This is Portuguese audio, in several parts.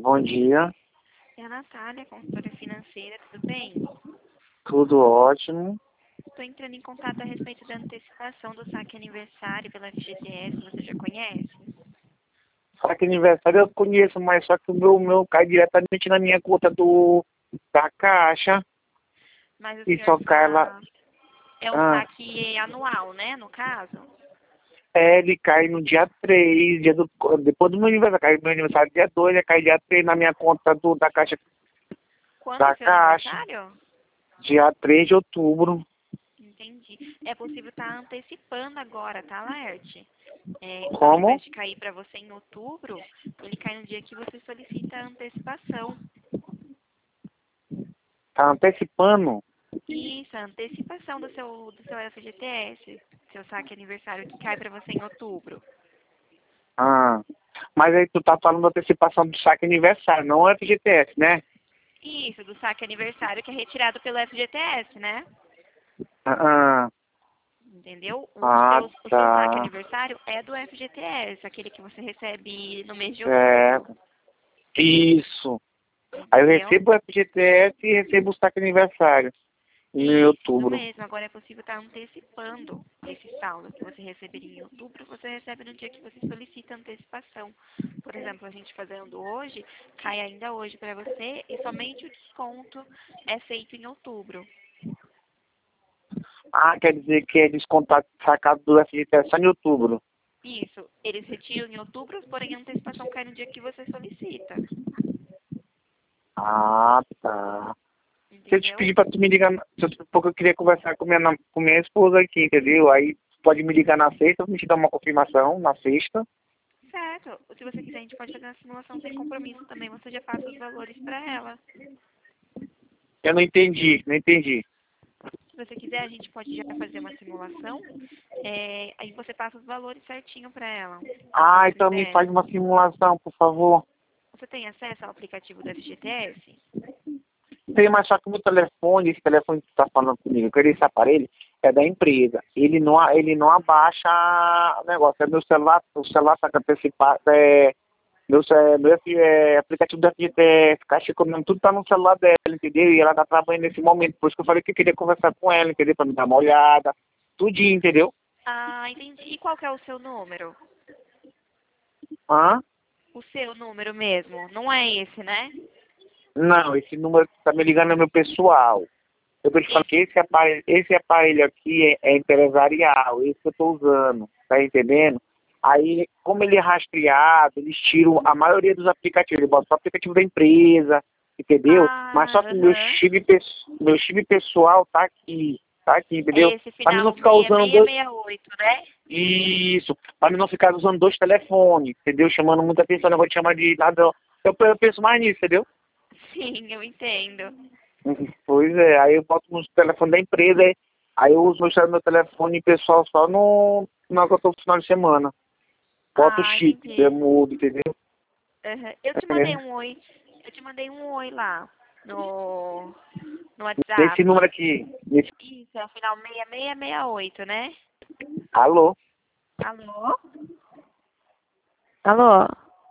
Bom dia, É a Natália, consultora financeira, tudo bem? tudo ótimo. Estou entrando em contato a respeito da antecipação do saque aniversário pela FGTS, você já conhece? Só que aniversário eu conheço, mas só que o meu cai diretamente na minha conta da Caixa Mas o e senhor só cai lá. é o Ah, saque anual, né, no caso? ele cai no dia 3, depois do meu aniversário. Cai no meu aniversário dia 2, ele cai dia 3 na minha conta da Caixa. Quando é Da o seu Caixa, aniversário? dia 3 de outubro. Entendi. É possível estar antecipando agora, tá, Laerte? Ao invés Como? de cair para você em outubro, ele cai no dia que você solicita a antecipação. Tá antecipando? Isso, a antecipação do seu FGTS, seu saque aniversário que cai para você em outubro. Ah, mas aí tu tá falando da antecipação do saque aniversário, não é FGTS, né? Isso, do saque aniversário que é retirado pelo FGTS, né? Ah, Entendeu? O ah, seu saque tá. aniversário é do FGTS, aquele que você recebe no mês de outubro. Certo. Isso. Aí eu Entendeu? recebo o FGTS e recebo o saque aniversário em Isso outubro. mesmo. Agora é possível estar antecipando esse saldo que você receberia em outubro, você recebe no dia que você solicita a antecipação. Por exemplo, a gente fazendo hoje, cai ainda hoje para você e somente o desconto é feito em outubro. Ah, quer dizer que é descontado sacado do FGTS só em outubro. Isso, eles retiram em outubro, porém a antecipação cai no dia que você solicita. Ah, tá. Se eu te Entendeu? pedir pra tu me ligar, porque eu queria conversar com minha esposa aqui, entendeu? Aí pode me ligar na sexta, me te dar uma confirmação na sexta. Certo. Se você quiser, a gente pode fazer uma simulação sem compromisso também. Você já passa os valores para ela. Eu não entendi, não entendi. Se você quiser, a gente pode já fazer uma simulação. Aí você passa os valores certinho para ela, a seu Ah, então me faz critério. uma simulação, por favor. Você tem acesso ao aplicativo do FGTS? Tem, mas só que o meu telefone, esse telefone que está falando comigo, que esse aparelho é da empresa. Ele não abaixa o negócio. É meu celular, o celular está antecipado, aplicativo da FGTS, Caixa Econômica, tudo está no celular dela, entendeu? E ela está trabalhando nesse momento. Por isso que eu falei que eu queria conversar com ela, entendeu? Para me dar uma olhada, tudinho, entendeu? Ah, entendi. E qual que é o seu número? Hã? O seu número mesmo? Não é esse, né? Não, esse número que está me ligando é meu pessoal. Eu tô te falando que Esse. esse aparelho aqui é empresarial, esse que eu estou usando, tá entendendo? Aí, como ele é rastreado, eles tiram a maioria dos aplicativos, eles botam só o aplicativo da empresa, entendeu? Mas Ah, só que aham. meu chip pessoal tá aqui, É entendeu? esse Para mim não final ficar usando dois, 6668, né? isso, para mim não ficar usando dois telefones, entendeu? Chamando muita atenção, não vou te chamar de nada, eu penso mais nisso, entendeu? Sim, eu entendo. Pois é, aí eu boto no telefone da empresa, aí eu uso meu telefone pessoal só no que eu tô no final de semana. Boto o Ah, chip, eu entendi. mudo, entendeu? Aham. Eu te mandei É. um oi. Eu te mandei um oi lá no Esse WhatsApp. número aqui, esse... Isso, é o final 6668, né? Alô? Alô? Alô?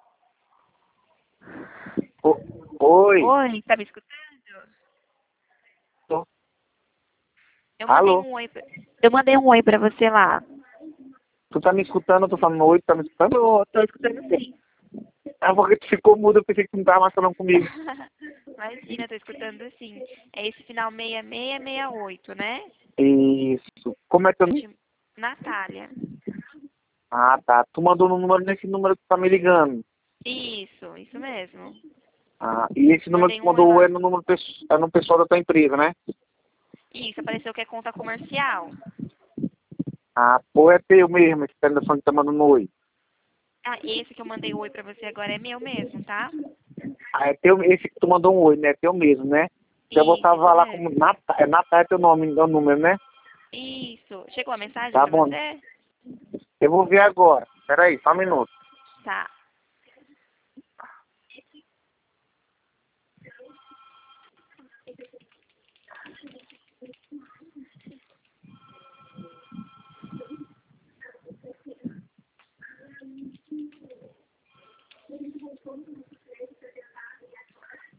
O- Oi? Oi, tá me escutando? Tô. Eu mandei Alô? um oi. Eu mandei um oi pra você lá. Tu tá me escutando? Eu tô falando oi, tu tá me escutando? Tô escutando sim. Ah, porque tu ficou mudo, eu pensei que tu não tava mais falando comigo. Imagina, tô escutando sim. É esse final 6668, né? Isso. Como é teu Eu nome? te... Natália. Ah, tá. Tu mandou no número nesse número que tu tá me ligando. Isso mesmo. Ah, e esse número que Mandei tu um oi mandou é lá. no número é no pessoal da tua empresa, né? Isso, apareceu que é conta comercial. Ah, pô, é teu mesmo, esse telefone que tá mandando oi. Ah, esse que eu mandei oi pra você agora é meu mesmo, tá? Ah, é teu, esse que tu mandou um oi, né? É teu mesmo, né? Já Isso botava lá como mesmo. Natal é teu nome, é o número, né? Isso. Chegou a mensagem Tá pra bom. você? Eu vou ver agora. Peraí, só um minuto. Tá.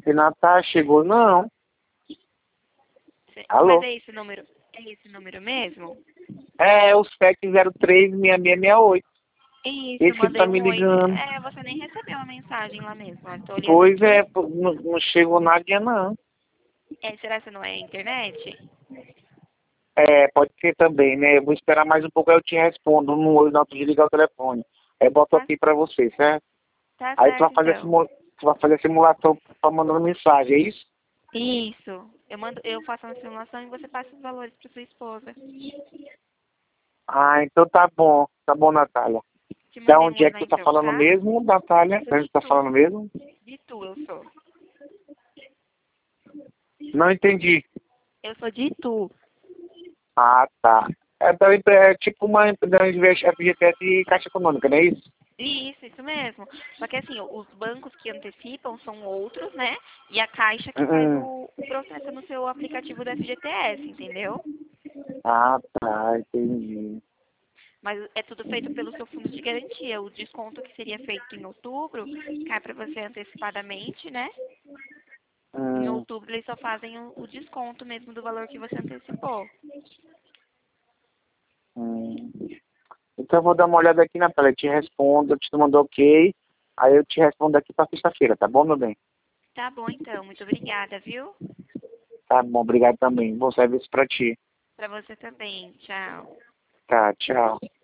Renata, chegou não. Mas Alô? é esse número? É esse número mesmo? É o 7036668. Isso, Esse que tá mandei me um oi. ligando. É, você nem recebeu a mensagem lá mesmo. Eu tô olhando Pois aqui. é, pô, não chegou nada não. É, será que não é internet? É, pode ser também, né? Eu vou esperar mais um pouco, aí eu te respondo no olho na de ligar o telefone. Aí boto Tá, aqui pra você, certo? tá Aí certo, então. você vai fazer a simulação pra mandando mensagem, é isso? Isso. Eu faço uma simulação e você passa os valores para sua esposa. Ah, então tá bom. Tá bom, Natália. Te Da mandei um onde oi é que lá tu tá então, falando tá? mesmo, Natália? Eu sou Da onde de tu tá tu. falando mesmo? De tu eu sou. Não entendi. Eu sou de tu. Ah, tá. É tipo uma FGTS e Caixa Econômica, não é isso? Isso mesmo. Só que assim, os bancos que antecipam são outros, né? E a Caixa que faz Uhum. o processo no seu aplicativo da FGTS, entendeu? Ah, tá, entendi. Mas é tudo feito pelo seu fundo de garantia. O desconto que seria feito em outubro cai para você antecipadamente, né? Em Hum, outubro eles só fazem o desconto mesmo do valor que você antecipou. hum. Então eu vou dar uma olhada aqui, Natália. Eu te respondo, eu te mando ok. Aí eu te respondo aqui pra sexta-feira, tá bom, meu bem? Tá bom então, muito obrigada, viu? Tá bom, obrigado também. Bom serviço pra ti. Para você também. Tchau. Tá, tchau.